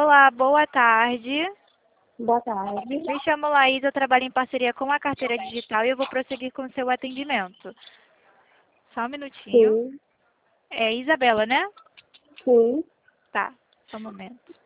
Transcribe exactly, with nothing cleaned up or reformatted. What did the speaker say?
Olá, boa tarde. Boa tarde. Me chamo Laís, eu trabalho em parceria com a Carteira Digital e eu vou prosseguir com o seu atendimento. Só um minutinho. Sim, É Isabela, né? sim. Tá, só um momento.